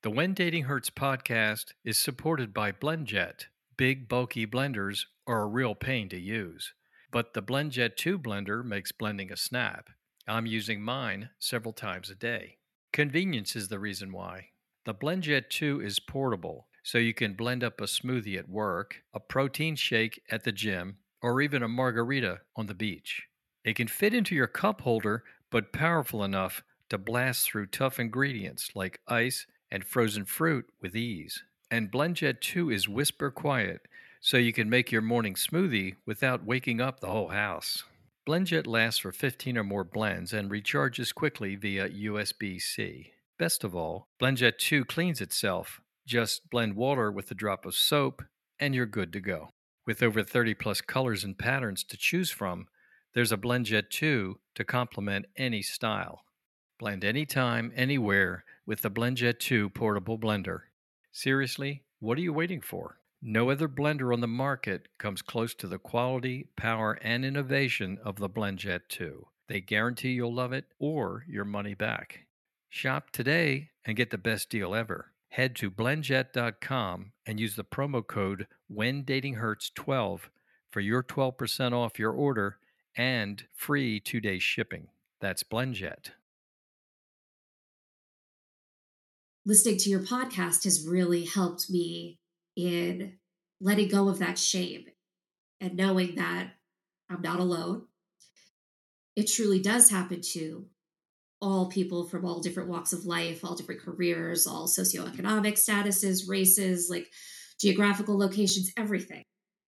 The When Dating Hurts podcast is supported by BlendJet. Big, bulky blenders are a real pain to use, but the BlendJet 2 blender makes blending a snap. I'm using mine several times a day. Convenience is the reason why. The BlendJet 2 is portable, so you can blend up a smoothie at work, a protein shake at the gym, or even a margarita on the beach. It can fit into your cup holder, but powerful enough to blast through tough ingredients like ice and frozen fruit with ease. And BlendJet 2 is whisper quiet, so you can make your morning smoothie without waking up the whole house. BlendJet lasts for 15 or more blends and recharges quickly via USB C. Best of all, BlendJet 2 cleans itself. Just blend water with a drop of soap, and you're good to go. With over 30 plus colors and patterns to choose from, there's a BlendJet 2 to complement any style. Blend anytime, anywhere with the BlendJet 2 portable blender. Seriously, what are you waiting for? No other blender on the market comes close to the quality, power, and innovation of the BlendJet 2. They guarantee you'll love it or your money back. Shop today and get the best deal ever. Head to blendjet.com and use the promo code WhenDatingHurts12 for your 12% off your order and free 2-day shipping. That's BlendJet. Listening to your podcast has really helped me in letting go of that shame and knowing that I'm not alone. It truly does happen to all people from all different walks of life, all different careers, all socioeconomic statuses, races, like geographical locations, everything.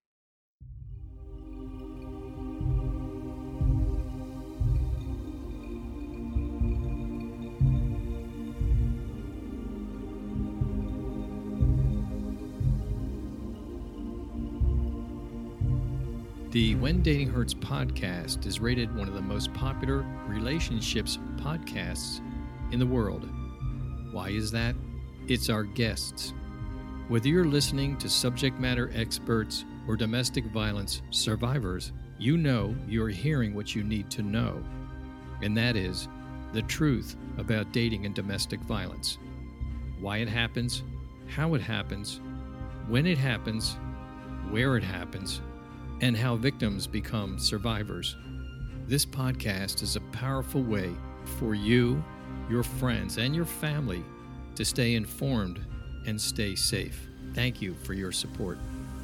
The When Dating Hurts podcast is rated one of the most popular relationships podcasts in the world. Why is that? It's our guests. Whether you're listening to subject matter experts or domestic violence survivors, you know you're hearing what you need to know, and that is the truth about dating and domestic violence. Why it happens, how it happens, when it happens, where it happens, and how victims become survivors. This podcast is a powerful way for you, your friends, and your family to stay informed and stay safe. Thank you for your support.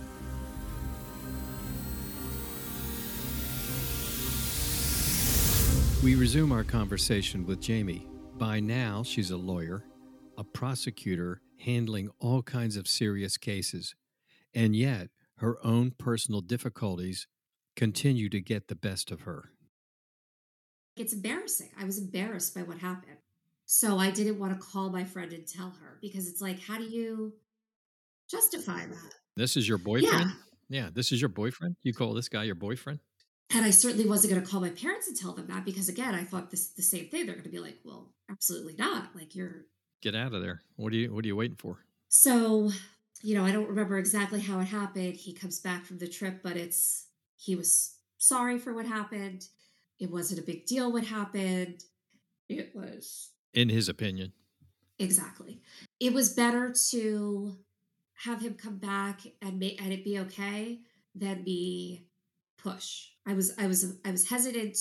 We resume our conversation with Jamie. By now, she's a lawyer, a prosecutor handling all kinds of serious cases, and yet her own personal difficulties continue to get the best of her. It's embarrassing. I was embarrassed by what happened. So I didn't want to call my friend and tell her because it's like, how do you justify that? This is your boyfriend? Yeah, this is your boyfriend? You call this guy your boyfriend? And I certainly wasn't going to call my parents and tell them that because, again, I thought the same thing. They're going to be like, well, absolutely not. Like, you're. Get out of there. What are you waiting for? So, I don't remember exactly how it happened. He comes back from the trip, but he was sorry for what happened. It wasn't a big deal what happened. It was. In his opinion. Exactly. It was better to have him come back and it be okay than me push. I was hesitant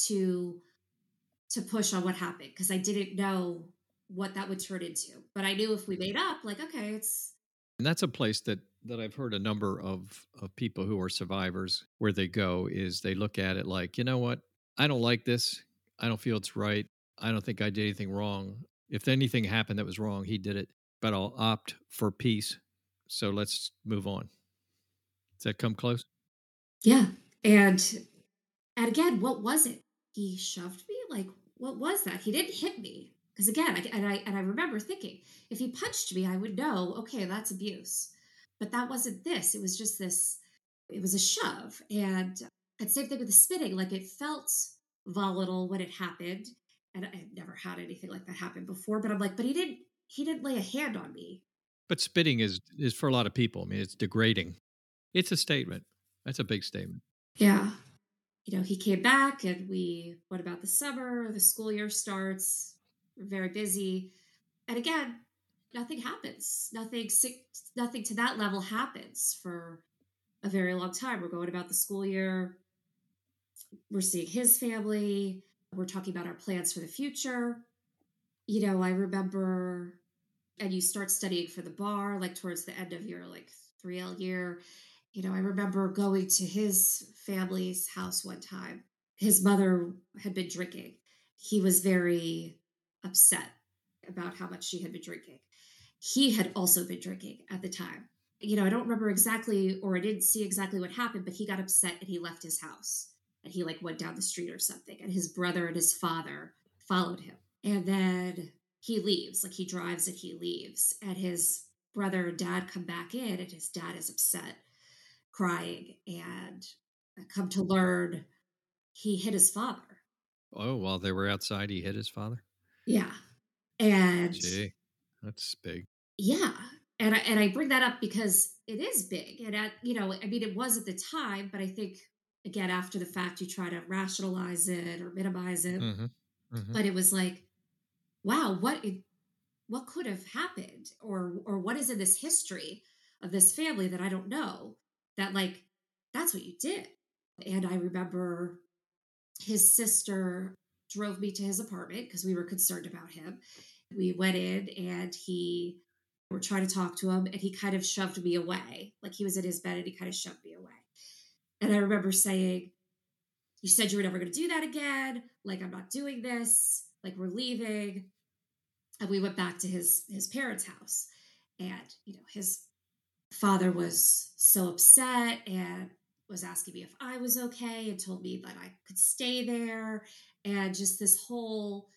to push on what happened because I didn't know what that would turn into. But I knew if we made up, like, okay, it's. And that's a place that I've heard a number of people who are survivors where they go is they look at it like, you know what? I don't like this. I don't feel it's right. I don't think I did anything wrong. If anything happened that was wrong, he did it. But I'll opt for peace. So let's move on. Does that come close? Yeah. And again, what was it? He shoved me? Like, what was that? He didn't hit me. Because again, I remember thinking, if he punched me, I would know, okay, that's abuse. But that wasn't this. It was just this, it was a shove. And same thing with the spitting. Like, it felt volatile when it happened. And I've never had anything like that happen before. But I'm like, but he didn't lay a hand on me. But spitting is for a lot of people. I mean, it's degrading. It's a statement. That's a big statement. Yeah. He came back and we went about the summer, the school year starts, we're very busy. And again, nothing happens. Nothing to that level happens for a very long time. We're going about the school year. We're seeing his family. We're talking about our plans for the future. I remember, and you start studying for the bar, like towards the end of your like 3L year. I remember going to his family's house one time. His mother had been drinking. He was very upset about how much she had been drinking. He had also been drinking at the time. I don't remember exactly, or I didn't see exactly what happened, but he got upset and he left his house and he like went down the street or something. And his brother and his father followed him. And then he leaves, like he drives and he leaves. And his brother and dad come back in, and his dad is upset, crying. And I come to learn he hit his father. Oh, while they were outside, he hit his father? Yeah. And Gee, that's big. yeah. And I bring that up because it is big. And I mean, it was at the time, but I think again, after the fact, you try to rationalize it or minimize it. Mhm. Mhm. But it was like, wow, what could have happened? Or what is in this history of this family that I don't know, that like that's what you did. And I remember his sister drove me to his apartment because we were concerned about him. We went in and he were trying to talk to him, and he kind of shoved me away. Like he was in his bed and he kind of shoved me away. And I remember saying, "You said you were never going to do that again. Like I'm not doing this. Like we're leaving." And we went back to his parents' house. And his father was so upset and was asking me if I was okay and told me that I could stay there. And just this whole,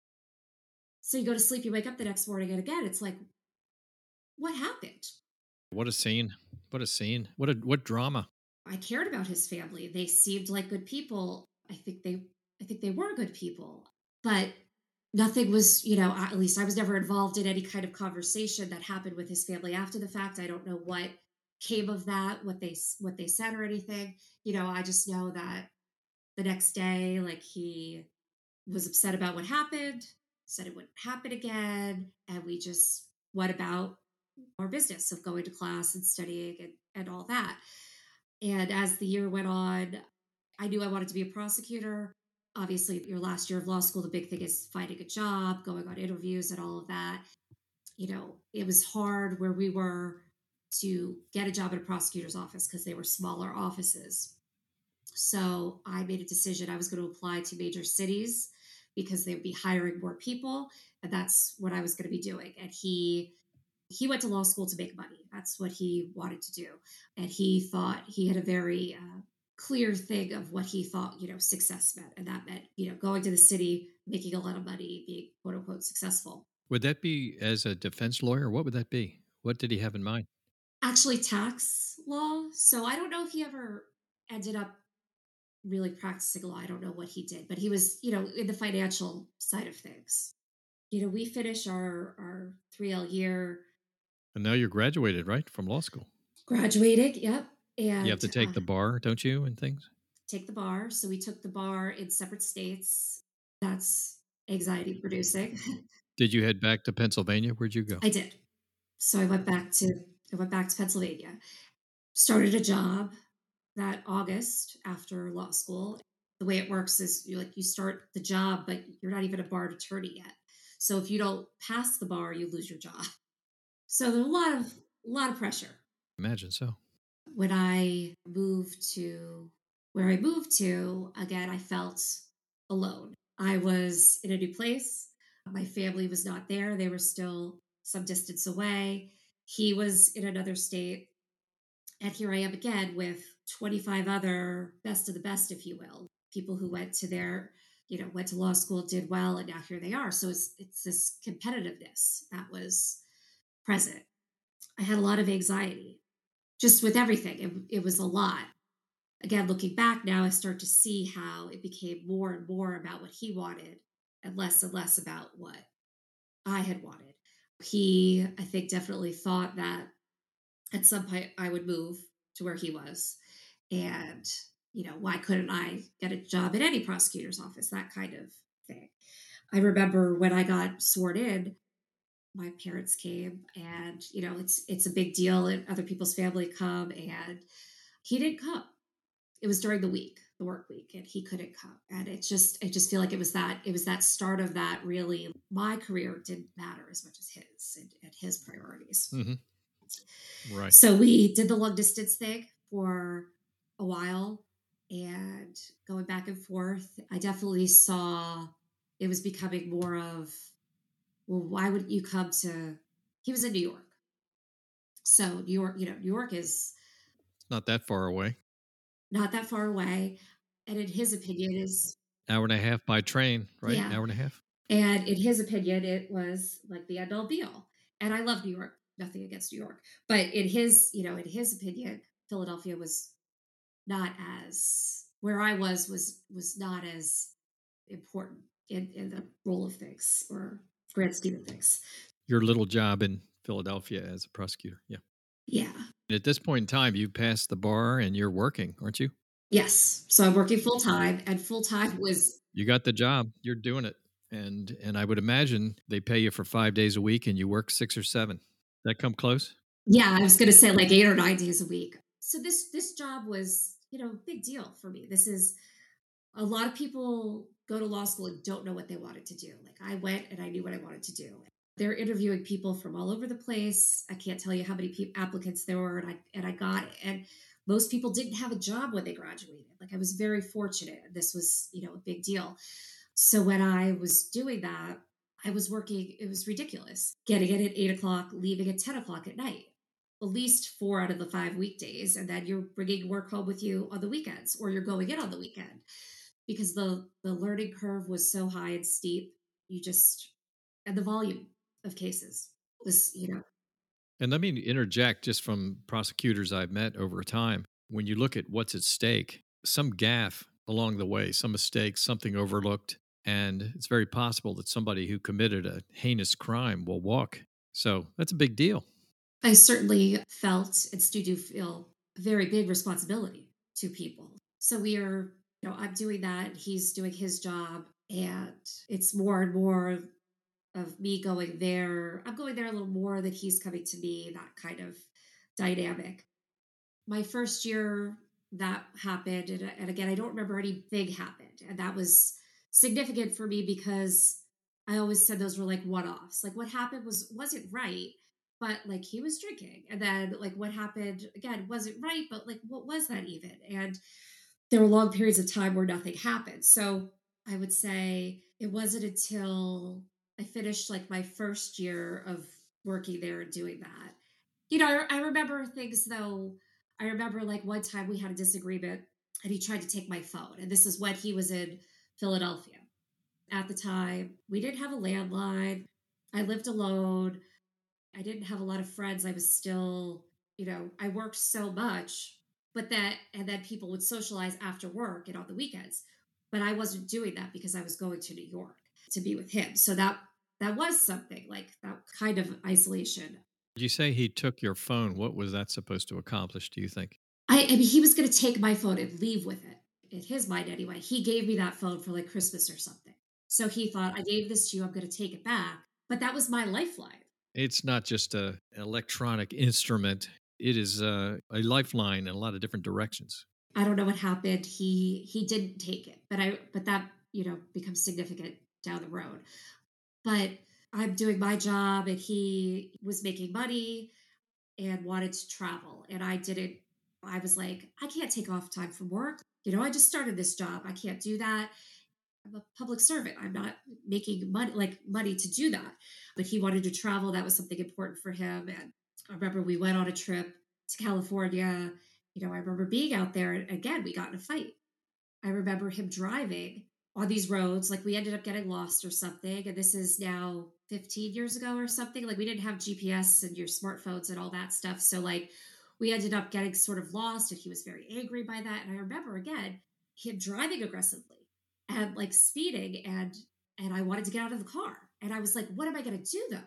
so you go to sleep, you wake up the next morning, and again, it's like, what happened? What a scene. What a scene. What drama. I cared about his family. They seemed like good people. I think they were good people. But nothing was, at least I was never involved in any kind of conversation that happened with his family after the fact. I don't know what came of that, what they said or anything. I just know that the next day, like he was upset about what happened, said it wouldn't happen again, and we just went about our business of going to class and studying and all that. And as the year went on, I knew I wanted to be a prosecutor. Obviously, your last year of law school, the big thing is finding a job, going on interviews, and all of that. It was hard where we were to get a job at a prosecutor's office because they were smaller offices. So I made a decision I was going to apply to major cities because they would be hiring more people, and that's what I was going to be doing. And he went to law school to make money. That's what he wanted to do. And he thought he had a very clear thing of what he thought, success meant. And that meant, going to the city, making a lot of money, being quote unquote successful. Would that be as a defense lawyer? What would that be? What did he have in mind? Actually, tax law. So I don't know if he ever ended up really practicing law. I don't know what he did, but he was, in the financial side of things. We finish our 3L year, And now you're graduated, right, from law school. graduated. Yep. You have And to take the bar, don't you, and things? take the bar. So we took the bar in separate states. That's anxiety producing. Did you head back to Pennsylvania? Where'd you go? I did. So I went back to Pennsylvania. Started a job that August after law school. The way it works is you start the job, but you're not even a bar attorney yet. So if you don't pass the bar, you lose your job. So there's a lot of pressure. Imagine so. When I moved to where I moved to, again, I felt alone. I was in a new place. My family was not there. They were still some distance away. He was in another state. And here I am again with 25 other best of the best, if you will, people who went to law school, did well, and now here they are. So it's this competitiveness that was present. I had a lot of anxiety just with everything. It was a lot. Again, looking back now, I start to see how it became more and more about what he wanted and less about what I had wanted. He, I think, definitely thought that at some point I would move to where he was. And, why couldn't I get a job at any prosecutor's office? That kind of thing. I remember when I got sworn in, my parents came, and it's a big deal, and other people's family come, and he didn't come. It was during the week, the work week, and he couldn't come. And I just feel like it was that start of that. Really, my career didn't matter as much as his, and his priorities. Hmm. Right. So we did the long distance thing for a while, and going back and forth. I definitely saw it was becoming more of, well, why would you come to? He was in New York, so New York is It's not that far away. not that far away, and in his opinion is, Hour and a half by train, right? yeah. Hour and a half. And in his opinion, it was like the end all be all. And I love New York, nothing against New York. But in his opinion, Philadelphia was not as, where I was not as important in the role of things, or grand scheme of things. Your little job in Philadelphia as a prosecutor. Yeah. Yeah. At this point in time, you passed the bar and you're working, aren't you? Yes. So I'm working full time, and full time was, You got the job. You're doing it. And I would imagine they pay you for 5 days a week and you work 6 or 7. That come close? yeah, I was gonna say like 8 or 9 days a week. So this job was, big deal for me. This is, a lot of people go to law school and don't know what they wanted to do. Like, I went and I knew what I wanted to do. They're interviewing people from all over the place. I can't tell you how many applicants there were, and I got it. And most people didn't have a job when they graduated. Like, I was very fortunate. This was, a big deal. So when I was doing that, I was working. It was ridiculous. Getting in at 8 o'clock, leaving at 10 o'clock at night. At least 4 out of the 5 weekdays, and then you're bringing work home with you on the weekends, or you're going in on the weekend, because the learning curve was so high and steep. You just, and the volume of cases was, And let me interject just from prosecutors I've met over time. When you look at what's at stake, some gaffe along the way, some mistake, something overlooked, and it's very possible that somebody who committed a heinous crime will walk. So that's a big deal. I certainly felt and still do feel a very big responsibility to people. So we are, I'm doing that, he's doing his job, and it's more and more of me going there. I'm going there a little more than he's coming to me, that kind of dynamic. My first year that happened, and again, I don't remember anything happened, and that was significant for me because I always said those were like one-offs. Like, what happened wasn't right, but like he was drinking, and then like what happened again wasn't right, but like what was that even? And there were long periods of time where nothing happened. So I would say it wasn't until I finished like my first year of working there and doing that. I remember things though. I remember like one time we had a disagreement, and he tried to take my phone. And this is when he was in Philadelphia. At the time, we didn't have a landline. I lived alone. I didn't have a lot of friends. I was still, I worked so much, but and then people would socialize after work and on the weekends. But I wasn't doing that because I was going to New York to be with him. So that was something like that kind of isolation. You say he took your phone. What was that supposed to accomplish, do you think? I mean, he was going to take my phone and leave with it. In his mind, anyway, he gave me that phone for like Christmas or something. So he thought, I gave this to you, I'm going to take it back. But that was my lifeline. It's not just a electronic instrument. It is a lifeline in a lot of different directions. I don't know what happened. He didn't take it, but that becomes significant down the road. But I'm doing my job, and he was making money and wanted to travel, and I didn't. I was like, I can't take off time from work. I just started this job. I can't do that. I'm a public servant. I'm not making money to do that. But he wanted to travel. That was something important for him. And I remember we went on a trip to California. I remember being out there, and again, we got in a fight. I remember him driving on these roads. Like, we ended up getting lost or something. And this is now 15 years ago or something. Like, we didn't have GPS and your smartphones and all that stuff. So like we ended up getting sort of lost, and he was very angry by that. And I remember again him driving aggressively and like speeding, and I wanted to get out of the car. And I was like, what am I gonna do though?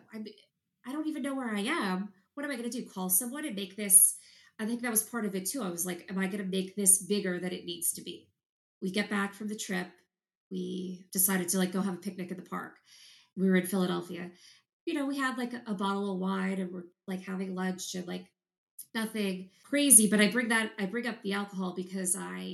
I don't even know where I am. What am I gonna do? Call someone and make this, I think that was part of it too. I was like, am I gonna make this bigger than it needs to be? We get back from the trip. We decided to like go have a picnic in the park. We were in Philadelphia, we had like a bottle of wine and we're like having lunch and like nothing crazy. But I bring up the alcohol because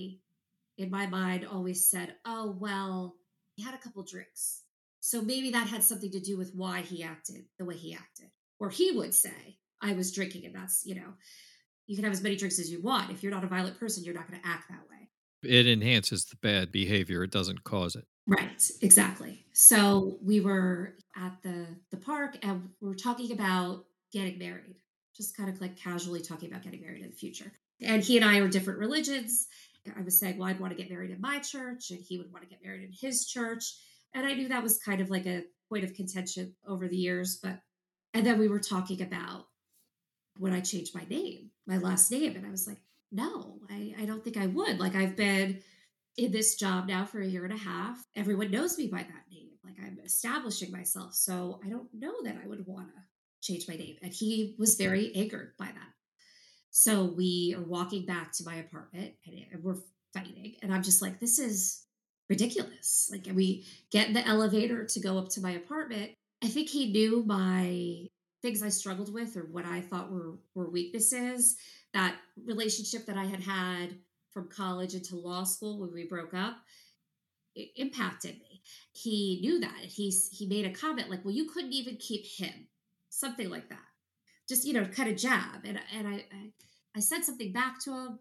in my mind, always said, oh, well, he had a couple drinks. So maybe that had something to do with why he acted the way he acted. Or he would say, I was drinking, and that's, you can have as many drinks as you want. If you're not a violent person, you're not going to act that way. It enhances the bad behavior, it doesn't cause it. Right, exactly. So we were at the park and we were talking about getting married, just kind of like casually talking about getting married in the future. And he and I are different religions. I was saying, well, I'd want to get married in my church, and he would want to get married in his church. And I knew that was kind of like a point of contention over the years. And then we were talking about when I changed my name, my last name. And I was like, no, I don't think I would. Like, I've been in this job now for a year and a half. Everyone knows me by that name. Like, I'm establishing myself. So I don't know that I would want to change my name. And he was very angered by that. So we are walking back to my apartment and we're fighting. And I'm just like, this is ridiculous. Like, and we get in the elevator to go up to my apartment. I think he knew my things I struggled with or what I thought were weaknesses. That relationship that I had had from college into law school when we broke up, it impacted me. He knew that. He made a comment like, "Well, you couldn't even keep him," something like that. Just kind of jab. And I said something back to him.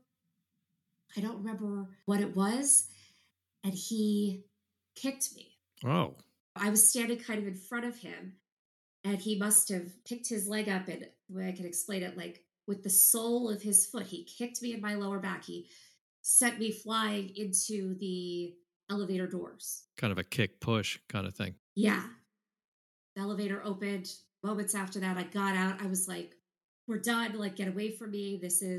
I don't remember what it was, and he kicked me. Oh, I was standing kind of in front of him, and he must have picked his leg up. And the way I can explain it, like with the sole of his foot, he kicked me in my lower back. He sent me flying into the elevator doors. kind of a kick push kind of thing. Yeah. The elevator opened. Moments after that, I got out. I was like, we're done. Like, get away from me.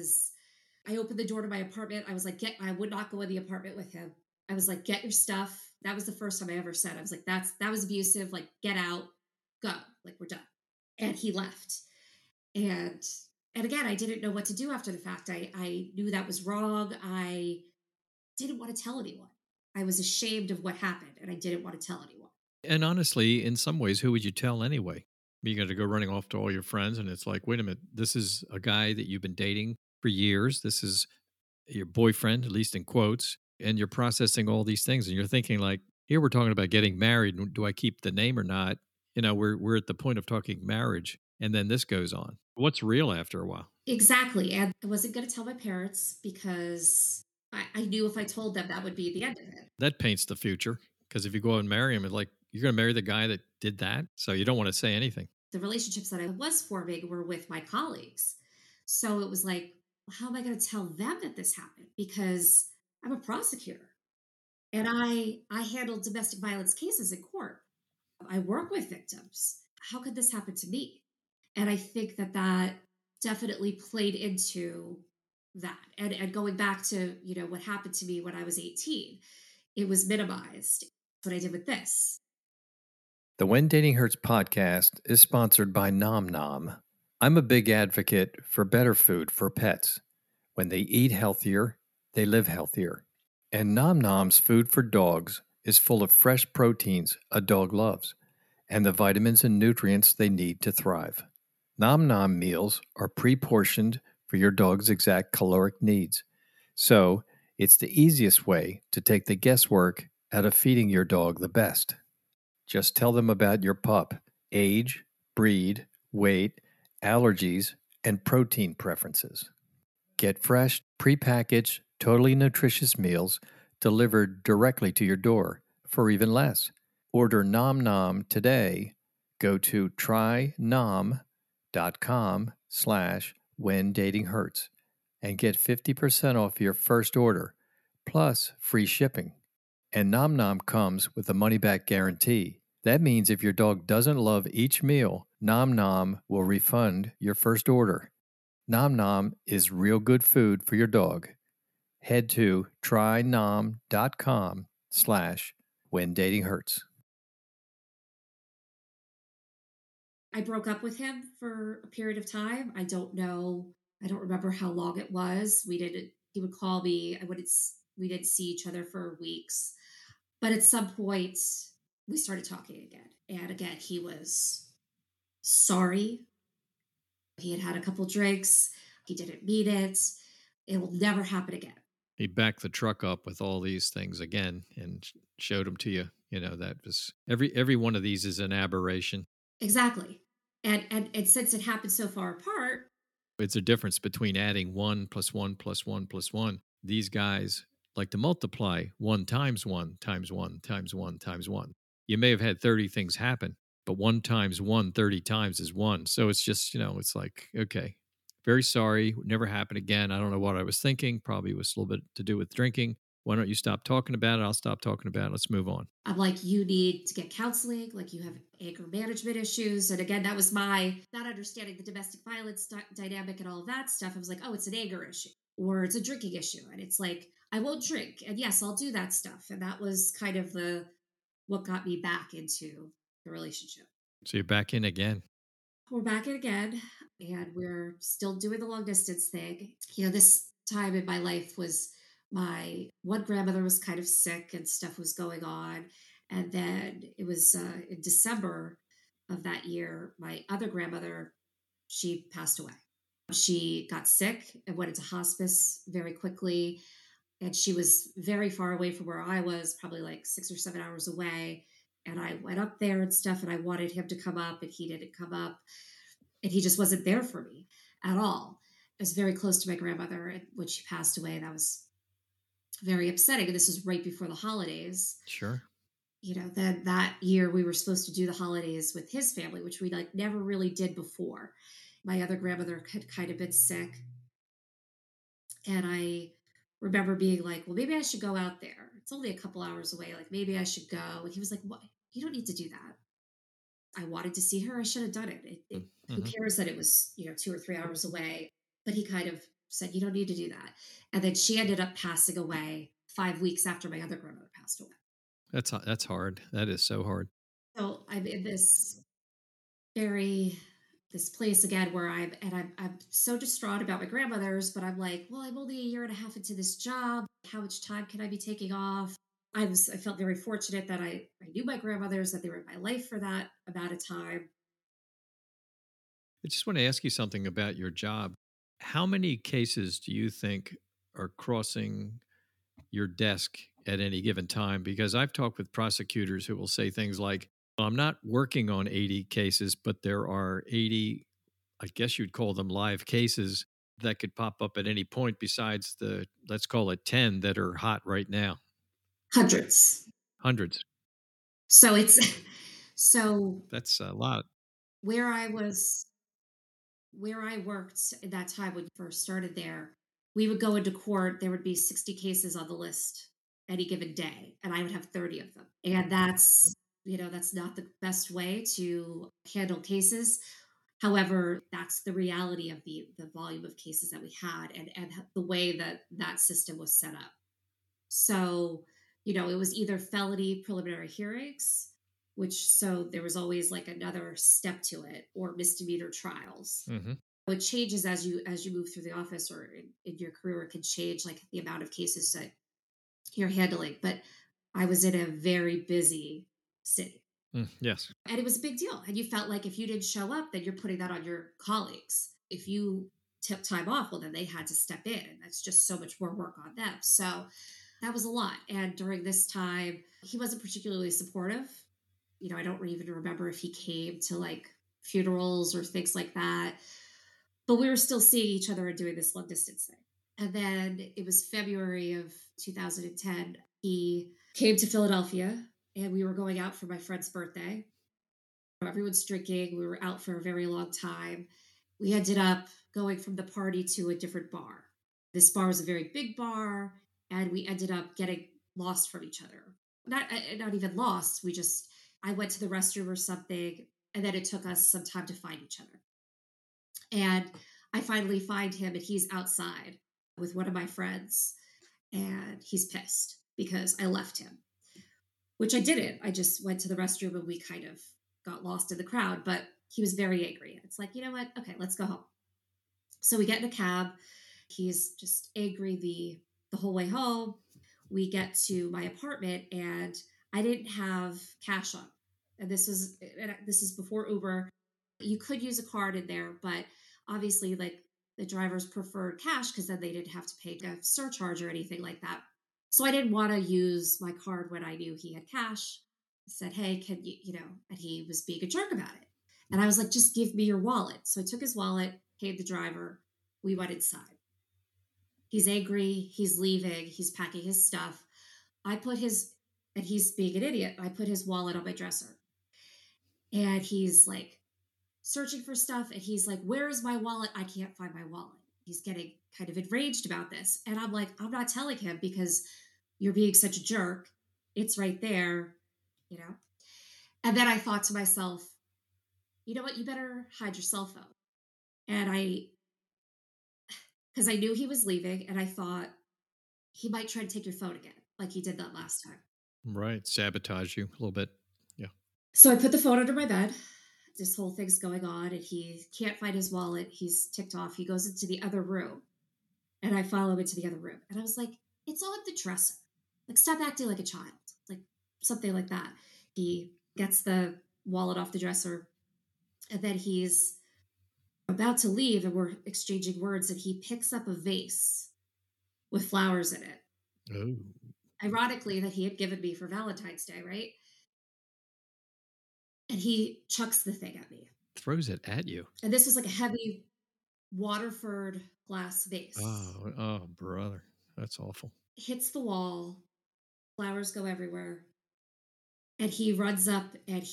I opened the door to my apartment. I was like, I would not go in the apartment with him. I was like, get your stuff. That was the first time I ever said, I was like, that was abusive. Like, get out, go. Like, we're done. And he left. And, and again, I didn't know what to do after the fact. I knew that was wrong. I didn't want to tell anyone. I was ashamed of what happened and I didn't want to tell anyone. And honestly, in some ways, who would you tell anyway? You got to go running off to all your friends, and it's like, wait a minute, this is a guy that you've been dating for years. This is your boyfriend, at least in quotes, and you're processing all these things, and you're thinking like, here we're talking about getting married. Do I keep the name or not? We're at the point of talking marriage, and then this goes on. What's real after a while? Exactly. And I wasn't going to tell my parents because I knew if I told them that would be the end of it. That paints the future because if you go out and marry him, it's like you're going to marry the guy that did that, so you don't want to say anything. The relationships that I was forming were with my colleagues. So it was like, well, how am I going to tell them that this happened? Because I'm a prosecutor and I handle domestic violence cases in court. I work with victims. How could this happen to me? And I think that definitely played into that. And going back to, what happened to me when I was 18, it was minimized. That's what I did with this. The When Dating Hurts podcast is sponsored by Nom Nom. I'm a big advocate for better food for pets. When they eat healthier, they live healthier. And Nom Nom's food for dogs is full of fresh proteins a dog loves and the vitamins and nutrients they need to thrive. Nom Nom meals are pre portioned for your dog's exact caloric needs. So, it's the easiest way to take the guesswork out of feeding your dog the best. Just tell them about your pup, age, breed, weight, allergies, and protein preferences. Get fresh, prepackaged, totally nutritious meals delivered directly to your door for even less. Order Nom Nom today. Go to trynom.com/when dating hurts and get 50% off your first order, plus free shipping. And Nom Nom comes with a money back guarantee. That means if your dog doesn't love each meal, Nom Nom will refund your first order. Nom Nom is real good food for your dog. Head to trynom.com/when dating hurts. I broke up with him for a period of time. I don't know. I don't remember how long it was. He would call me. We didn't see each other for weeks. But at some point, we started talking again. And again, he was sorry. He had had a couple drinks. He didn't mean it. It will never happen again. He backed the truck up with all these things again and showed them to you. That was every one of these is an aberration. Exactly. And since it happened so far apart, It's a difference between adding 1 plus 1 plus 1 plus 1. These guys like to multiply 1 times 1 times 1 times 1 times 1. You may have had 30 things happen, but 1 times 1 30 times is 1. So it's just, it's like, okay, very sorry, would never happen again. I don't know what I was thinking. Probably was a little bit to do with drinking. Why don't you stop talking about it? I'll stop talking about it. Let's move on. I'm like, you need to get counseling, like you have anger management issues. And again, that was my not understanding the domestic violence dynamic and all of that stuff. I was like, oh, it's an anger issue or it's a drinking issue. And it's like, I won't drink. And yes, I'll do that stuff. And that was kind of what got me back into the relationship. So you're back in again. We're back in again and we're still doing the long distance thing. This time in my life was my one grandmother was kind of sick and stuff was going on. And then it was in December of that year, my other grandmother, she passed away. She got sick and went into hospice very quickly. And she was very far away from where I was, probably like 6 or 7 hours away. And I went up there and stuff, and I wanted him to come up, and he didn't come up. And he just wasn't there for me at all. I was very close to my grandmother, and when she passed away, that was very upsetting. And this was right before the holidays. Sure. Then that year we were supposed to do the holidays with his family, which we like never really did before. My other grandmother had kind of been sick. And I remember being like, well, maybe I should go out there. It's only a couple hours away. Like, maybe I should go. And he was like, what? You don't need to do that. I wanted to see her. I should have done it. Who Mm-hmm. cares that it was, 2 or 3 hours away? But he kind of said, you don't need to do that. And then she ended up passing away 5 weeks after my other grandmother passed away. That's hard. That is so hard. So I'm in this place again where I'm so distraught about my grandmother's, but I'm like, well, I'm only a year and a half into this job. How much time can I be taking off? I felt very fortunate that I knew my grandmothers, that they were in my life for that amount of time. I just want to ask you something about your job. How many cases do you think are crossing your desk at any given time? Because I've talked with prosecutors who will say things like, well, I'm not working on 80 cases, but there are 80, I guess you'd call them live cases that could pop up at any point besides the, let's call it 10 that are hot right now. Hundreds. Hundreds. So it's so That's a lot. where I was where I worked at that time when you first started there, we would go into court, there would be 60 cases on the list any given day, and I would have 30 of them. And that's not the best way to handle cases. However, that's the reality of the volume of cases that we had and the way that that system was set up. So, it was either felony preliminary hearings, which so there was always like another step to it, or misdemeanor trials. Mm-hmm. It changes as you move through the office or in your career. It can change like the amount of cases that you're handling. But I was in a very busy city. Yes. And it was a big deal. And you felt like if you didn't show up, then you're putting that on your colleagues. If you took time off, well, then they had to step in. And that's just so much more work on them. So that was a lot. And during this time, he wasn't particularly supportive. I don't even remember if he came to like funerals or things like that. But we were still seeing each other and doing this long distance thing. And then it was February of 2010. He came to Philadelphia and we were going out for my friend's birthday. Everyone's drinking. We were out for a very long time. We ended up going from the party to a different bar. This bar was a very big bar, and we ended up getting lost from each other. Not even lost. I went to the restroom or something, and then it took us some time to find each other. And I finally find him, and he's outside with one of my friends, and he's pissed because I left him, which I didn't. I just went to the restroom and we kind of got lost in the crowd, but he was very angry. It's like, you know what? Okay, let's go home. So we get in a cab. He's just angry the whole way home. We get to my apartment and I didn't have cash on. And this is before Uber. You could use a card in there, but obviously, like, the drivers preferred cash because then they didn't have to pay a surcharge or anything like that. So I didn't want to use my card when I knew he had cash. I said, "Hey, can you, and he was being a jerk about it. And I was like, just give me your wallet. So I took his wallet, paid the driver. We went inside. He's angry. He's leaving. He's packing his stuff. I put his, and he's being an idiot. I put his wallet on my dresser. And he's like searching for stuff. And he's like, where is my wallet? I can't find my wallet. He's getting kind of enraged about this. And I'm like, I'm not telling him because you're being such a jerk. It's right there, you know? And then I thought to myself, you know what? You better hide your cell phone. And because I knew he was leaving, and I thought he might try to take your phone again, like he did that last time. Right. Sabotage you a little bit. Yeah. So I put the phone under my bed. This whole thing's going on, and he can't find his wallet. He's ticked off. He goes into the other room, and I follow him into the other room. And I was like, it's on the dresser. Like, stop acting like a child. Like, something like that. He gets the wallet off the dresser, and then he's about to leave, and we're exchanging words, and he picks up a vase with flowers in it. Oh. Ironically, that he had given me for Valentine's Day, right? And he chucks the thing at me. Throws it at you. And this was like a heavy Waterford glass vase. Oh, brother. That's awful. Hits the wall, flowers go everywhere. And he runs up and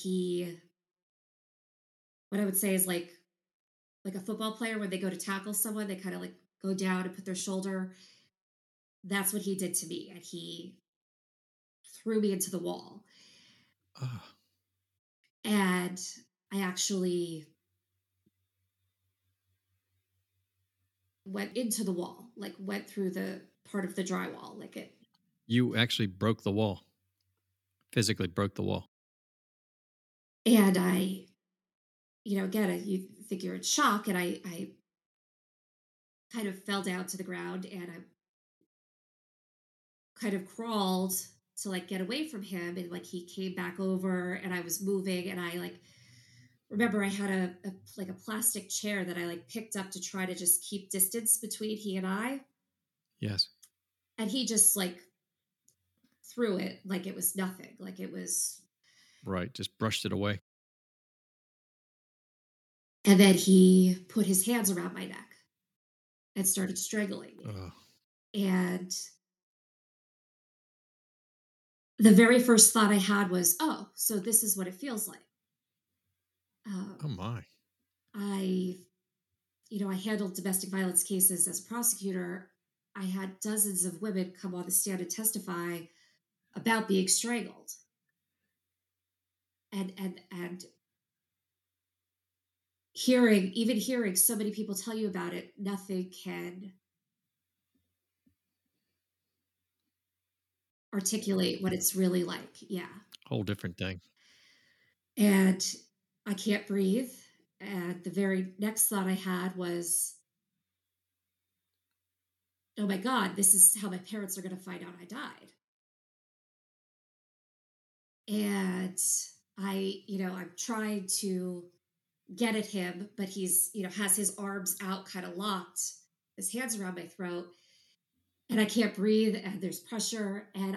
what I would say is like a football player when they go to tackle someone, they kind of like go down and put their shoulder. That's what he did to me. And he threw me into the wall. Oh, And I actually went into the wall, like went through the part of the drywall, like it. you actually broke the wall. Physically broke the wall. And again, you think you're in shock, and I kind of fell down to the ground, and I kind of crawled to like get away from him, and like he came back over, and I was moving, and I like remember I had a like a plastic chair that I like picked up to try to just keep distance between he and I, Yes. and he just like threw it like it was nothing, like it was. Right. Just brushed it away. And then he put his hands around my neck and started strangling me. Oh, And the very first thought I had was, oh, so this is what it feels like. oh Um, my. I, I handled domestic violence cases as a prosecutor. I had dozens of women come on the stand and testify about being strangled. And even hearing so many people tell you about it, nothing can articulate what it's really like. Yeah. Whole different thing. And I can't breathe. And the very next thought I had was, oh my God, this is how my parents are going to find out I died. And I'm trying to get at him, but he's, has his arms out, kind of locked, his hands around my throat, and I can't breathe. And there's pressure. And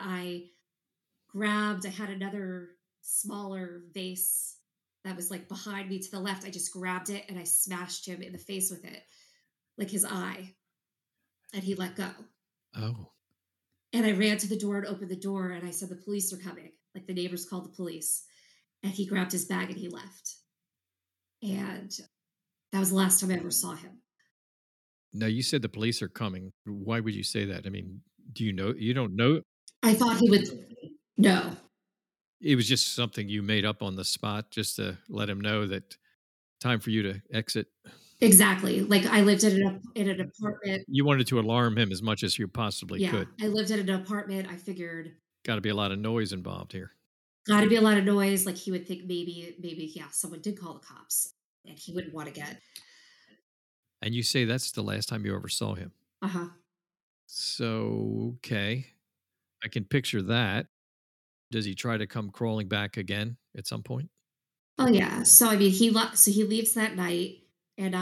I had another smaller vase that was like behind me to the left. I just grabbed it and I smashed him in the face with it, like his eye, and he let go. Oh. And I ran to the door and opened the door, and I said, the police are coming. Like, the neighbors called the police. And he grabbed his bag and he left. And that was the last time I ever saw him. Now you said the police are coming. Why would you say that? I mean, do you know? You don't know? I thought he would. No, It was just something you made up on the spot just to let him know that time for you to exit. exactly. Like, I lived in an apartment. You wanted to alarm him as much as you possibly Yeah, could. I lived in an apartment. I figured, Got to be a lot of noise involved here. got to be a lot of noise. Like, he would think maybe, yeah, someone did call the cops, and he wouldn't want to get. And you say that's the last time you ever saw him. Uh huh. So, okay. I can picture that. Does he try to come crawling back again at some point? Oh, yeah. So, I mean, he leaves that night, and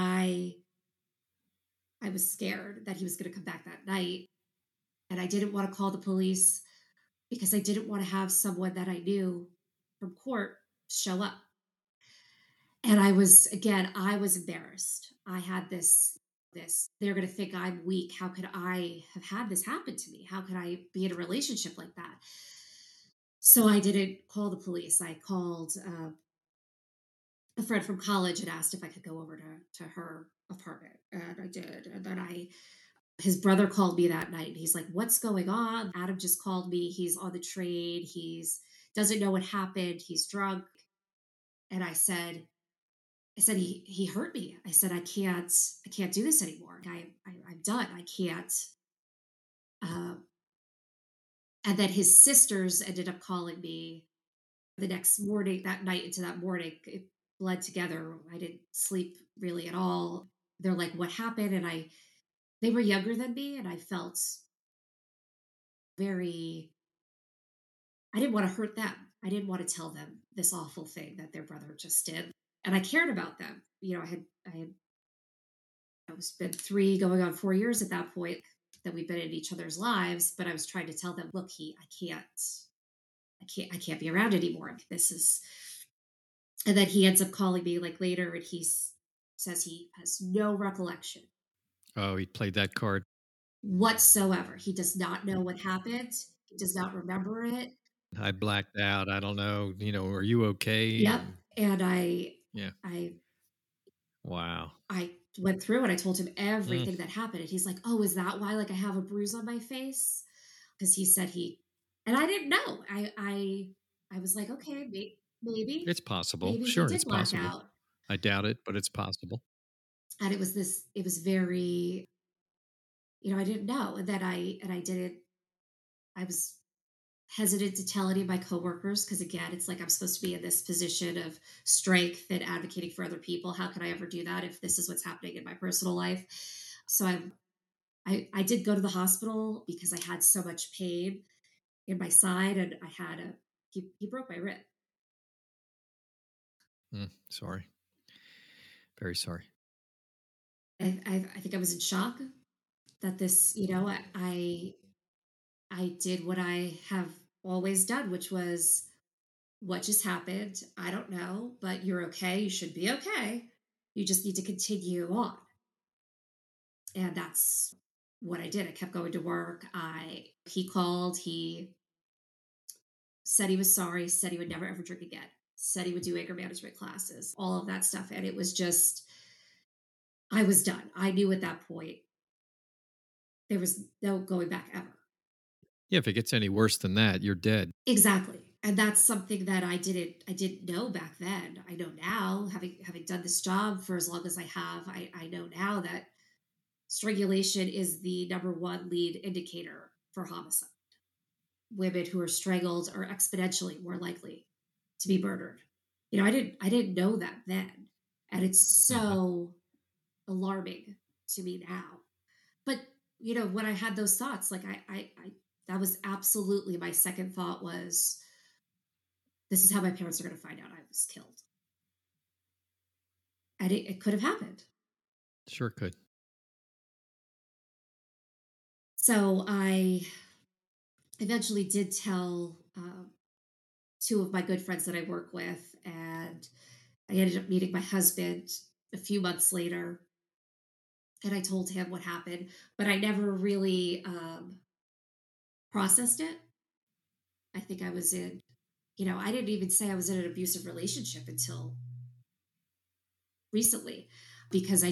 I was scared that he was gonna come back that night, and I didn't wanna call the police because I didn't wanna have someone that I knew from court show up. And I was embarrassed. I had this they're going to think I'm weak. How could I have had this happen to me? How could I be in a relationship like that? So I didn't call the police. I called a friend from college and asked if I could go over to her apartment, and I did. And then I his brother called me that night, and he's like, "What's going on? Adam just called me. He's on the train. He's doesn't know what happened. He's drunk." And I said, he hurt me. I said, I can't do this anymore. I'm done. I can't. Uh, and then his sisters ended up calling me the next morning, that night into that morning. It bled together. I didn't sleep really at all. They're like, what happened? They were younger than me, and I felt very, I didn't want to hurt them. I didn't want to tell them this awful thing that their brother just did. And I cared about them. You know, I had it was been 3 going on 4 years at that point that we've been in each other's lives, but I was trying to tell them, "Look, he I can't be around anymore. This is." And then he ends up calling me, like, later, and says he has no recollection Oh, he played that card. whatsoever. He does not know what happened. He does not remember it. I blacked out. I don't know. Are you okay? Yep, And and yeah. I Wow. I went through and I told him Mm, everything that happened, and he's like, "Oh, is that why, like, I have a bruise on my face?" Because he said he and I didn't know. I was like, "Okay, it's possible. maybe he Sure, did it's black possible. out." I doubt it, but it's possible. And it was very, I didn't know. And then I didn't I was hesitant to tell any of my coworkers because, again, it's like I'm supposed to be in this position of strength and advocating for other people. How can I ever do that if this is what's happening in my personal life? So I did go to the hospital because I had so much pain in my side, and I had a he broke my rib. Sorry. Very sorry. I think I was in shock that this, I did what I have always done, which was, what just happened? I don't know, but you're okay. You should be okay. You just need to continue on. And that's what I did. I kept going to work. He called, he said he was sorry, said he would never ever drink again, said he would do anger management classes, all of that stuff. And it was just, I was done. I knew at that point there was no going back ever. Yeah, if it gets any worse than that, you're dead. Exactly. And that's something that I didn't know back then. I know now, having done this job for as long as I have, I know now that strangulation is the number one lead indicator for homicide. Women who are strangled are exponentially more likely to be murdered. I didn't know that then. And it's Mhm. so alarming to me now. But when I had those thoughts, like I that was absolutely my second thought was, this is how my parents are going to find out I was killed. And it could have happened. Sure could. So I eventually did tell two of my good friends that I work with, and I ended up meeting my husband a few months later, and I told him what happened, but I never really processed it. I think I was in, I didn't even say I was in an abusive relationship until recently because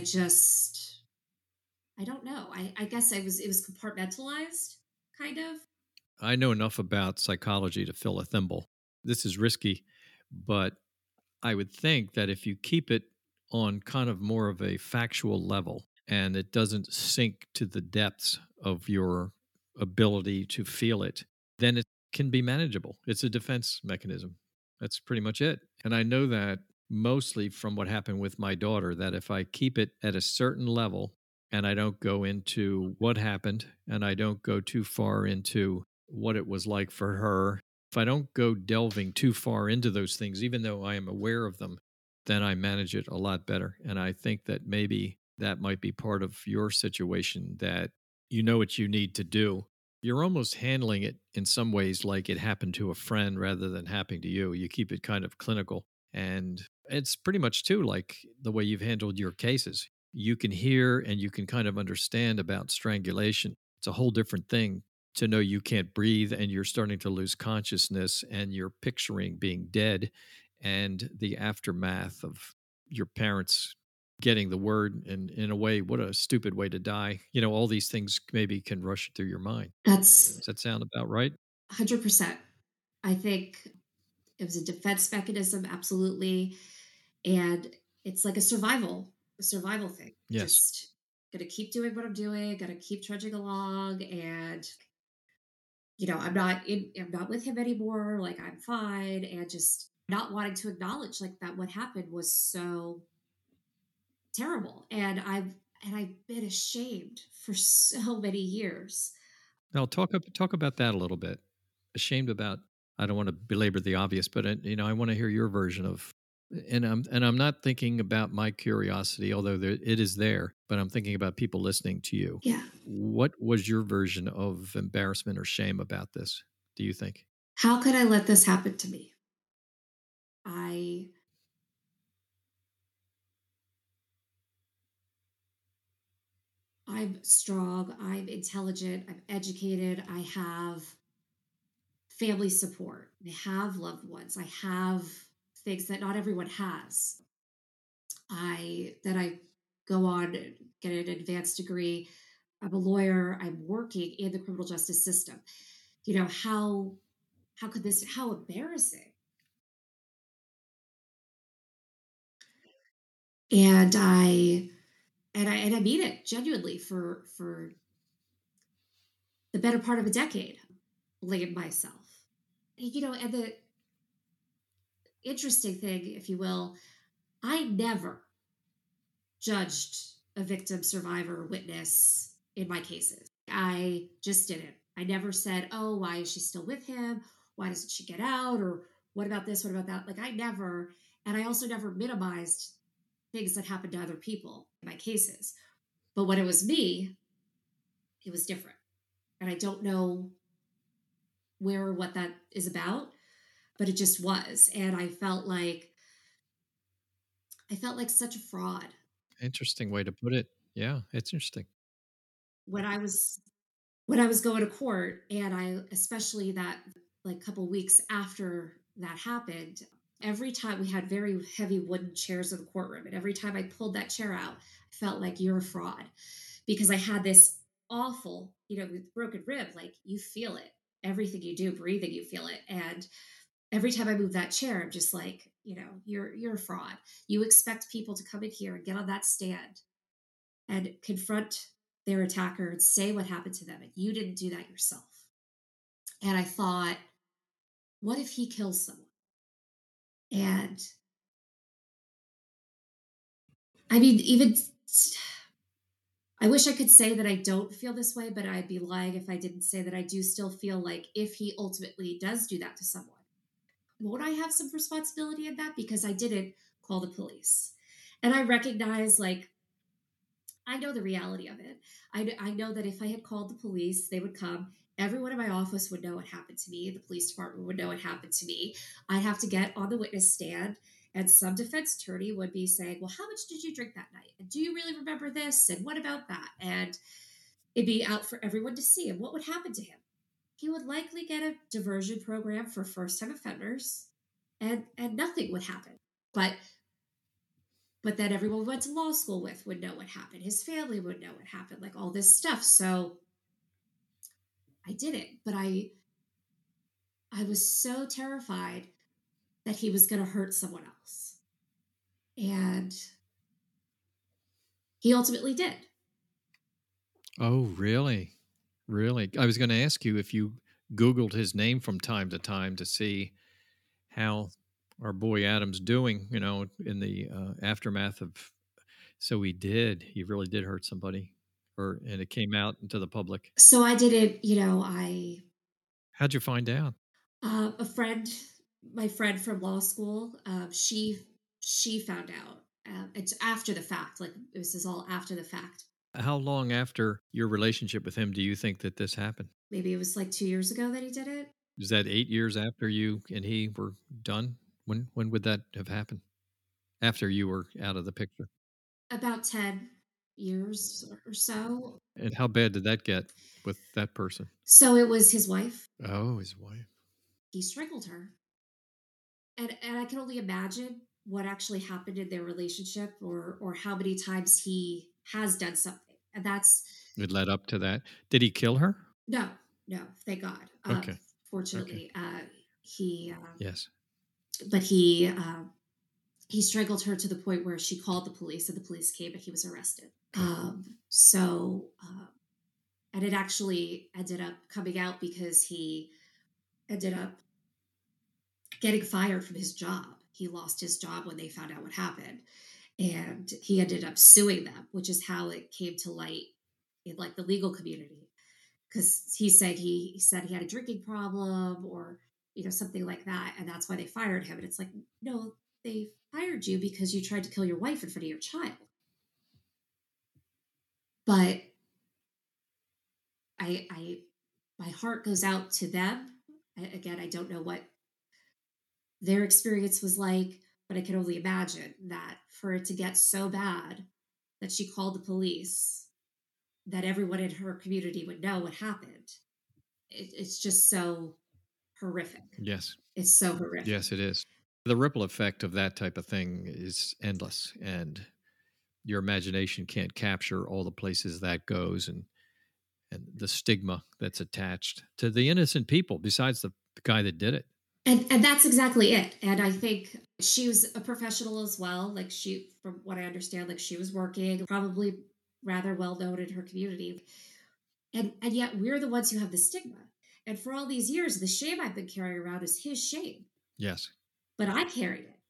I don't know. I guess it was compartmentalized, kind of. I know enough about psychology to fill a thimble. This is risky, but I would think that if you keep it on kind of more of a factual level and it doesn't sink to the depths of your ability to feel it, then it can be manageable. It's a defense mechanism. That's pretty much it. And I know that mostly from what happened with my daughter, that if I keep it at a certain level and I don't go into what happened and I don't go too far into what it was like for her, if I don't go delving too far into those things, even though I am aware of them, then I manage it a lot better. And I think that maybe that might be part of your situation, that you know what you need to do. You're almost handling it in some ways like it happened to a friend rather than happening to you. You keep it kind of clinical. And it's pretty much too like the way you've handled your cases. You can hear and you can kind of understand about strangulation. It's a whole different thing to know you can't breathe and you're starting to lose consciousness and you're picturing being dead and the aftermath of your parents getting the word, and in a way, what a stupid way to die. All these things maybe can rush through your mind. That's Does that sound about right? 100%. I think it was a defense mechanism, absolutely. And it's like a survival thing. Yes. Just gonna keep doing what I'm doing, gotta keep trudging along. And, I'm not with him anymore. Like I'm fine. And just not wanting to acknowledge like that what happened was so terrible. And I've been ashamed for so many years. Now talk about that a little bit. Ashamed about, I don't want to belabor the obvious, but I want to hear your version of, and I'm not thinking about my curiosity, although it is there, but I'm thinking about people listening to you. Yeah. What was your version of embarrassment or shame about this, do you think? How could I let this happen to me? I I'm strong, I'm intelligent, I'm educated, I have family support, I have loved ones, I have things that not everyone has. I go on and get an advanced degree. I'm a lawyer, I'm working in the criminal justice system. How could this how embarrassing. And I mean it genuinely for the better part of a decade, blamed myself. And the interesting thing, if you will, I never judged a victim, survivor, witness in my cases. I just didn't. I never said, oh, why is she still with him? Why doesn't she get out? Or what about this? What about that? Like, I never, and I also never minimized things that happened to other people in my cases. But when it was me, it was different. And I don't know where or what that is about, but it just was. And I felt like such a fraud Interesting way to put it. Yeah, it's interesting. when I was going to court. And I especially that like couple weeks after that happened, every time we had very heavy wooden chairs in the courtroom, and every time I pulled that chair out, I felt like you're a fraud, because I had this awful, with broken rib, like you feel it. Everything you do, breathing, you feel it. And every time I move that chair, I'm just like, you're a fraud. You expect people to come in here and get on that stand and confront their attacker and say what happened to them, and you didn't do that yourself. And I thought, what if he kills someone? And I mean, even I wish I could say that I don't feel this way, but I'd be lying if I didn't say that I do still feel like if he ultimately does do that to someone, won't I have some responsibility in that? Because I didn't call the police. And I recognize, like, I know the reality of it. I know that if I had called the police, they would come. Everyone in my office would know what happened to me. The police department would know what happened to me. I'd have to get on the witness stand, and some defense attorney would be saying, well, how much did you drink that night? And do you really remember this? And what about that? And it'd be out for everyone to see. And what would happen to him? He would likely get a diversion program for first time offenders, and nothing would happen. But but then everyone we went to law school with would know what happened. His family would know what happened, like all this stuff. So I did it, but I was so terrified that he was going to hurt someone else, and he ultimately did. Oh, really? Really? I was going to ask you if you Googled his name from time to time to see how our boy Adam's doing, in the aftermath of. So he did. He really did hurt somebody, and it came out into the public. So I didn't, I How'd you find out? A friend, my friend from law school, she found out. It's after the fact. Like this is all after the fact. How long after your relationship with him do you think that this happened? Maybe it was like 2 years ago that he did it. Is that 8 years after you and he were done? When would that have happened? After you were out of the picture? About 10 years or so. And how bad did that get with that person? So it was his wife. Oh, his wife. He strangled her, and I can only imagine what actually happened in their relationship, or how many times he has done something. And that's It led up to that. Did he kill her? no, no, thank God. Okay. Okay. Fortunately, he, Yes. but he strangled her to the point where she called the police, and the police came, and he was arrested. Okay. And it actually ended up coming out because he ended up getting fired from his job. He lost his job when they found out what happened, and he ended up suing them, which is how it came to light in like the legal community. Because he said he had a drinking problem, or something like that, and that's why they fired him. And it's like, no, they fired you because you tried to kill your wife in front of your child. But I my heart goes out to them. Again, I don't know what their experience was like, but I can only imagine that for it to get so bad that she called the police, that everyone in her community would know what happened. It's just so horrific. Yes. It's so horrific. Yes, it is. The ripple effect of that type of thing is endless, and your imagination can't capture all the places that goes, and the stigma that's attached to the innocent people besides the guy that did it. And that's exactly it. And I think she was a professional as well. Like she, from what I understand, like she was working, probably rather well known in her community. And yet we're the ones who have the stigma. And for all these years, the shame I've been carrying around is his shame. Yes. But I carried it.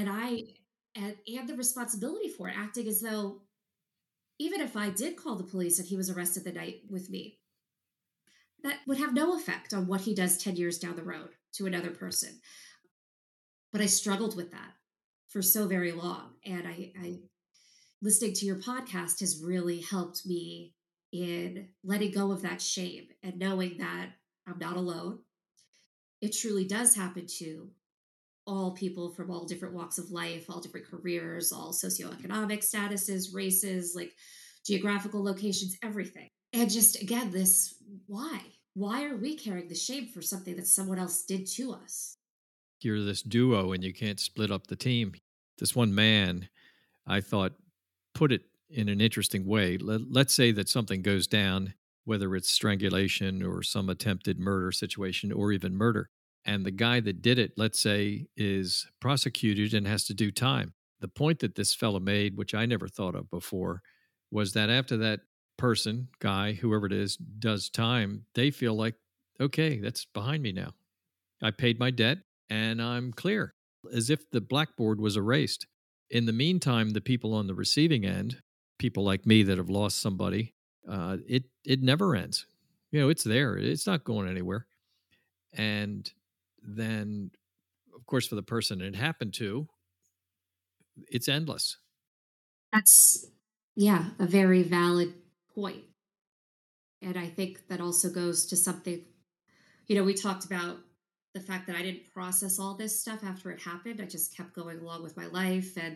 And the responsibility for it, acting as though even if I did call the police and he was arrested the night with me, that would have no effect on what he does 10 years down the road to another person. But I struggled with that for so very long. And I listening to your podcast has really helped me in letting go of that shame and knowing that I'm not alone. It truly does happen to all people from all different walks of life, all different careers, all socioeconomic statuses, races, like geographical locations, everything. And just again, this why? Why are we carrying the shame for something that someone else did to us? You're this duo and you can't split up the team. This one man, I thought, put it in an interesting way. Let's say that something goes down, whether it's strangulation or some attempted murder situation or even murder. And the guy that did it, let's say, is prosecuted and has to do time. The point that this fellow made, which I never thought of before, was that after that person, guy, whoever it is, does time, they feel like, okay, that's behind me now. I paid my debt and I'm clear, as if the blackboard was erased. In the meantime, the people on the receiving end, people like me that have lost somebody, it never ends. It's there. It's not going anywhere. And then, of course, for the person it happened to, it's endless. That's, yeah, a very valid point. And I think that also goes to something, we talked about the fact that I didn't process all this stuff after it happened. I just kept going along with my life. And,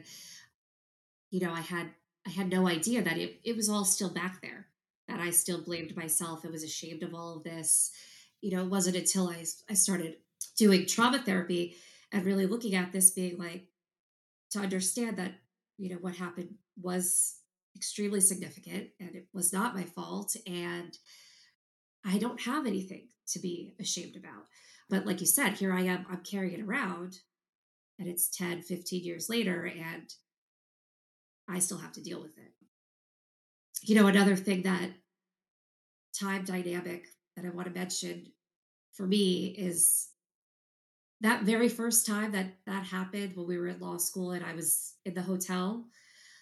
I had no idea that it was all still back there, that I still blamed myself. I was ashamed of all of this. It wasn't until I started doing trauma therapy and really looking at this, being like, to understand that, what happened was extremely significant and it was not my fault. And I don't have anything to be ashamed about. But like you said, here I am, I'm carrying it around, and it's 10, 15 years later, and I still have to deal with it. Another thing, that time dynamic that I want to mention for me is that very first time that happened when we were at law school and I was in the hotel.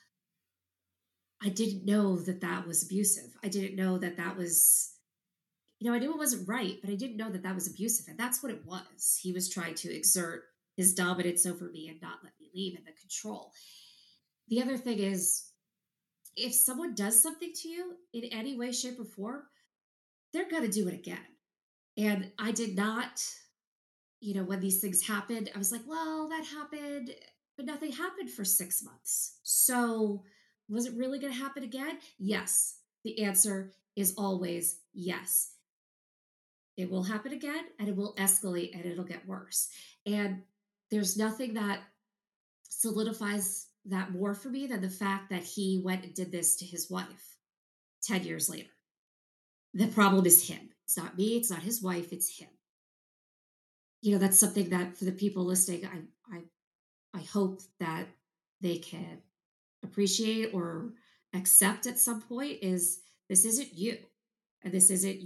I didn't know that that was abusive. I didn't know that that was I knew it wasn't right, but I didn't know that that was abusive. And that's what it was. He was trying to exert his dominance over me and not let me leave, and the control. The other thing is, if someone does something to you in any way, shape, or form, they're going to do it again. And I did not, when these things happened, I was like, well, that happened, but nothing happened for 6 months. So was it really going to happen again? Yes. The answer is always yes. It will happen again, and it will escalate, and it'll get worse. And there's nothing that solidifies that more for me than the fact that he went and did this to his wife 10 years later. The problem is him. It's not me, it's not his wife, it's him. That's something that for the people listening, I hope that they can appreciate or accept at some point is this isn't you. And this isn't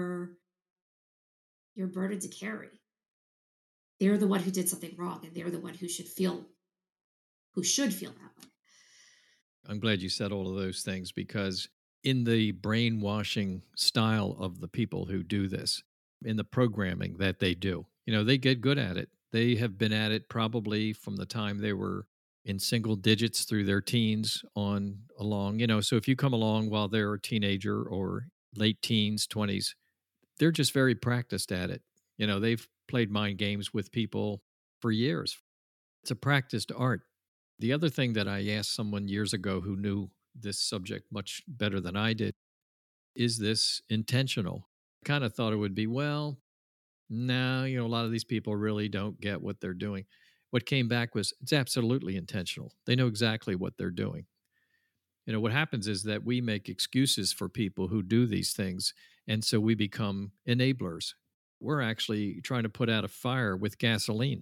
your burden to carry. They're the one who did something wrong, and they're the one who should feel that way. I'm glad you said all of those things because, in the brainwashing style of the people who do this, in the programming that they do, they get good at it. They have been at it probably from the time they were in single digits through their teens on along. So if you come along while they're a teenager or late teens, 20s, they're just very practiced at it. They've played mind games with people for years. It's a practiced art. The other thing that I asked someone years ago who knew this subject much better than I did, is this intentional? Kind of thought it would be, well, no, a lot of these people really don't get what they're doing. What came back was it's absolutely intentional. They know exactly what they're doing. What happens is that we make excuses for people who do these things. And so we become enablers. We're actually trying to put out a fire with gasoline.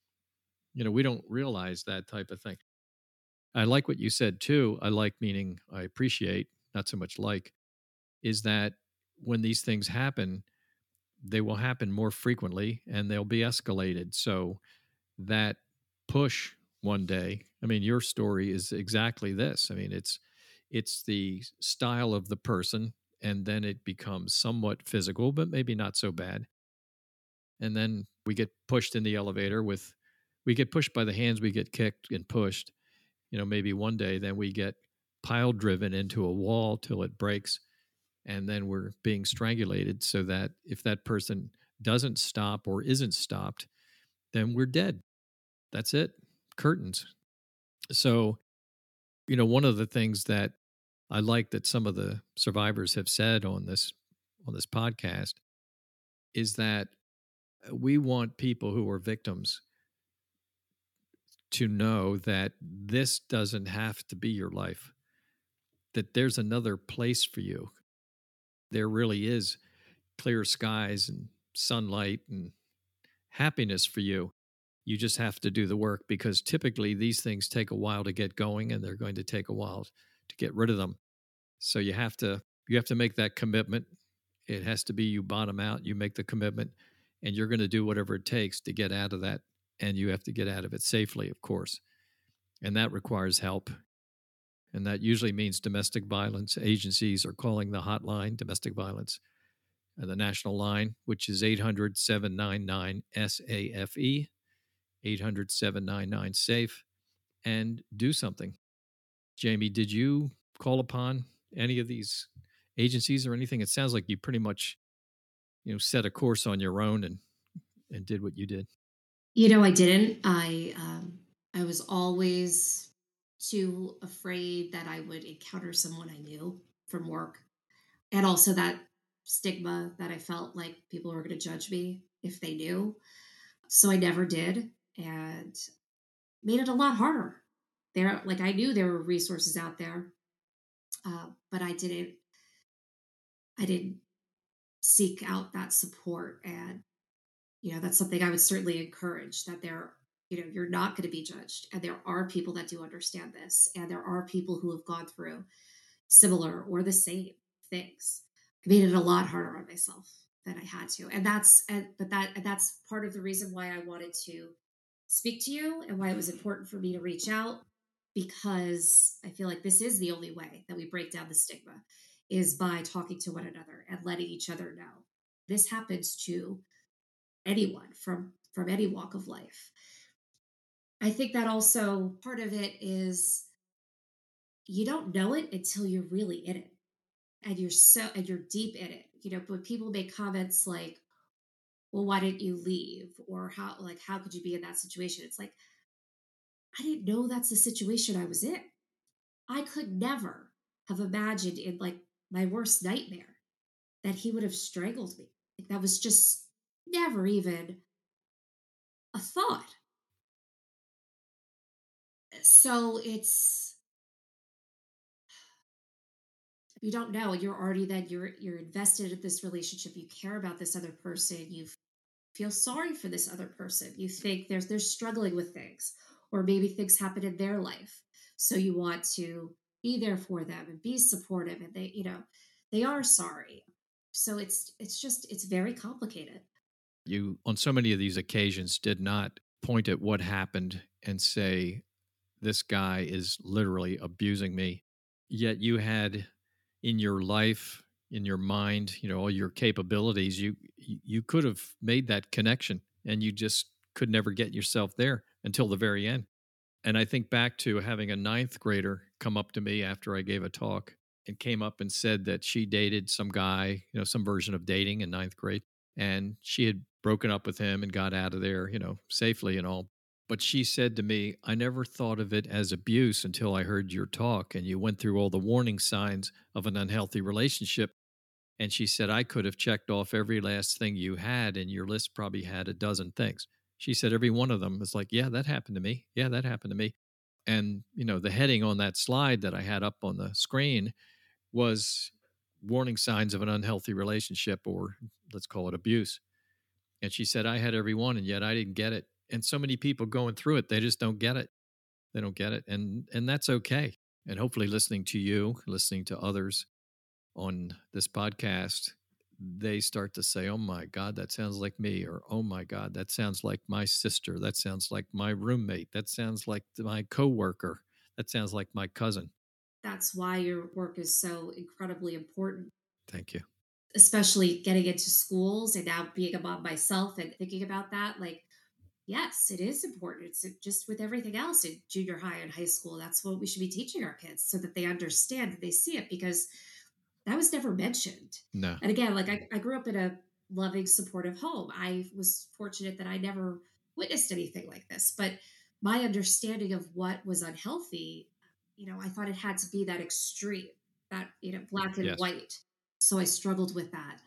We don't realize that type of thing. I like what you said too. I like, meaning I appreciate, not so much like, is that when these things happen, they will happen more frequently and they'll be escalated. So that push one day, I mean, your story is exactly this. I mean, it's the style of the person, and then it becomes somewhat physical, but maybe not so bad. And then we get pushed in the elevator with, we get pushed by the hands, we get kicked and pushed. Maybe one day then we get pile driven into a wall till it breaks, and then we're being strangulated so that if that person doesn't stop or isn't stopped, then we're dead. That's it. Curtains. So, one of the things that I like that some of the survivors have said on this podcast is that we want people who are victims to know that this doesn't have to be your life, that there's another place for you. There really is clear skies and sunlight and happiness for you. You just have to do the work, because typically these things take a while to get going and they're going to take a while to get rid of them. So you have to make that commitment. It has to be, you bottom out, you make the commitment, and you're going to do whatever it takes to get out of that, and you have to get out of it safely, of course. And that requires help. And that usually means domestic violence agencies are calling the hotline, domestic violence, and the national line, which is 800-799-SAFE, 800-799-SAFE, and do something. Jamie, did you call upon any of these agencies or anything? It sounds like you pretty much, set a course on your own and did what you did. I didn't. I was always too afraid that I would encounter someone I knew from work, and also that stigma that I felt like people were going to judge me if they knew. So I never did, and made it a lot harder. I knew there were resources out there, but I didn't. I didn't seek out that support, and that's something I would certainly encourage, that you're not going to be judged. And there are people that do understand this. And there are people who have gone through similar or the same things. I made it a lot harder on myself than I had to. And that's part of the reason why I wanted to speak to you, and why it was important for me to reach out, because I feel like this is the only way that we break down the stigma, is by talking to one another and letting each other know. This happens to anyone from any walk of life. I think that also part of it is you don't know it until you're really in it and you're deep in it. But when people make comments like, well, why didn't you leave? Or how could you be in that situation? It's like, I didn't know that's the situation I was in. I could never have imagined in like my worst nightmare that he would have strangled me. Like that was just never even a thought. So you don't know. You're already then you're invested in this relationship. You care about this other person. You feel sorry for this other person. You think they're struggling with things, or maybe things happen in their life. So you want to be there for them and be supportive, and they are sorry. So it's very complicated. You, on so many of these occasions, did not point at what happened and say, this guy is literally abusing me. Yet you had in your life, in your mind, all your capabilities, you could have made that connection and you just could never get yourself there until the very end. And I think back to having a ninth grader come up to me after I gave a talk and came up and said that she dated some guy, some version of dating in ninth grade. And she had broken up with him and got out of there, safely and all. But she said to me, I never thought of it as abuse until I heard your talk and you went through all the warning signs of an unhealthy relationship. And she said, I could have checked off every last thing you had, and your list probably had a dozen things. She said, every one of them was like, yeah, that happened to me. Yeah, that happened to me. And, the heading on that slide that I had up on the screen was warning signs of an unhealthy relationship, or let's call it abuse. And she said, I had every one, and yet I didn't get it. And so many people going through it, they just don't get it. They don't get it. And that's okay. And hopefully listening to you, listening to others on this podcast, they start to say, oh my God, that sounds like me. Or, oh my God, that sounds like my sister. That sounds like my roommate. That sounds like my coworker. That sounds like my cousin. That's why your work is so incredibly important, Thank you. especially getting into schools and now being a mom myself and thinking about that. Like, yes, it is important. It's just with everything else in junior high and high school. That's what we should be teaching our kids so that they understand and they see it, because that was never mentioned. No. And again, like I grew up in a loving, supportive home. I was fortunate that I never witnessed anything like this. But my understanding of what was unhealthy, I thought it had to be that extreme, that, black and Yes. white. So I struggled with that,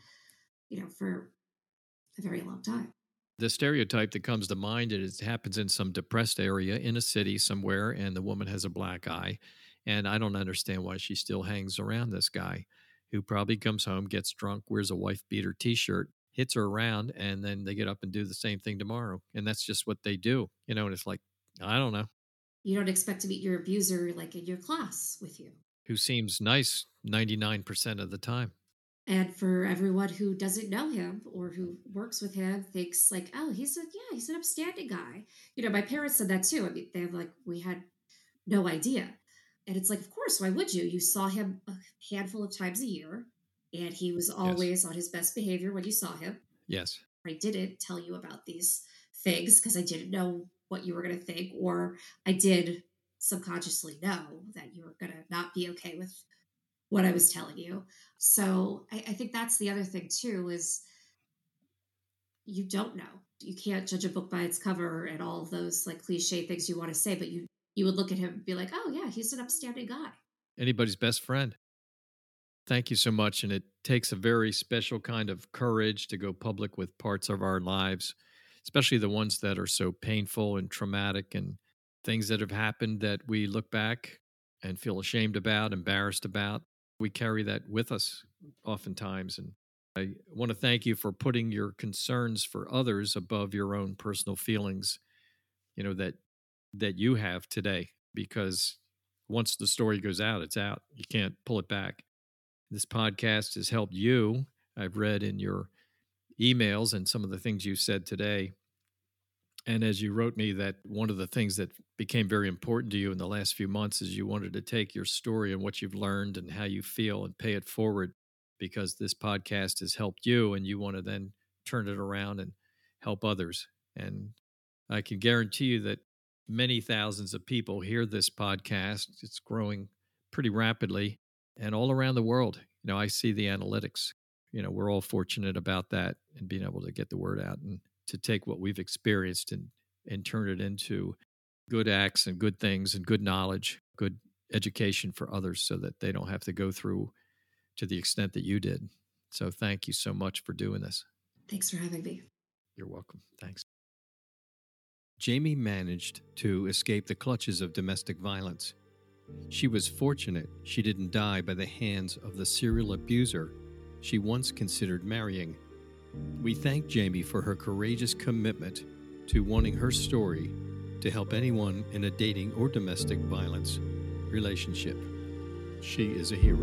for a very long time. The stereotype that comes to mind is it happens in some depressed area in a city somewhere, and the woman has a black eye. And I don't understand why she still hangs around this guy who probably comes home, gets drunk, wears a wife beater t shirt, hits her around, and then they get up and do the same thing tomorrow. And that's just what they do, and it's like, I don't know, You don't expect to meet your abuser like in your class with you. who seems nice 99% of the time. And for everyone who doesn't know him or who works with him, thinks like, oh, he's an upstanding guy. My parents said that too. I mean, they have like, we had no idea. And it's like, of course, why would you? You saw him a handful of times a year, and he was Yes. always on his best behavior when you saw him. Yes. I didn't tell you about these things because I didn't know what you were going to think, or I did subconsciously know that you were going to not be okay with what I was telling you. So I think that's the other thing too, is you don't know. You can't judge a book by its cover and all of those like cliche things you want to say, but you would look at him and be like, oh yeah, he's an upstanding guy. Anybody's best friend. Thank you so much. And it takes a very special kind of courage to go public with parts of our lives, especially the ones that are so painful and traumatic and things that have happened that we look back and feel ashamed about, embarrassed about. We carry that with us oftentimes. And I want to thank you for putting your concerns for others above your own personal feelings, that you have today, because once the story goes out, it's out. You can't pull it back. This podcast has helped you. I've read in your emails and some of the things you said today. And as you wrote me, that one of the things that became very important to you in the last few months is you wanted to take your story and what you've learned and how you feel and pay it forward because this podcast has helped you and you want to then turn it around and help others. And I can guarantee you that many thousands of people hear this podcast. It's growing pretty rapidly and all around the world. I see the analytics. We're all fortunate about that and being able to get the word out and to take what we've experienced and turn it into good acts and good things and good knowledge, good education for others so that they don't have to go through to the extent that you did. So thank you so much for doing this. Thanks for having me. You're welcome. Thanks. Jamie managed to escape the clutches of domestic violence. She was fortunate she didn't die by the hands of the serial abuser she once considered marrying. We thank Jamie for her courageous commitment to wanting her story to help anyone in a dating or domestic violence relationship. She is a hero.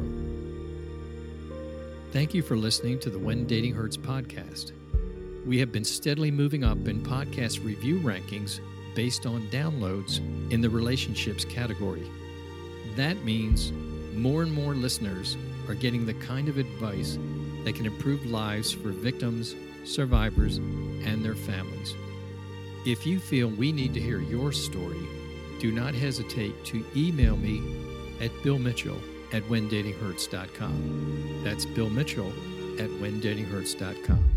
Thank you for listening to the When Dating Hurts podcast. We have been steadily moving up in podcast review rankings based on downloads in the relationships category. That means more and more listeners are getting the kind of advice that can improve lives for victims, survivors, and their families. If you feel we need to hear your story, do not hesitate to email me at billmitchell@whendatinghurts.com. That's Bill Mitchell at whendatinghurts.com.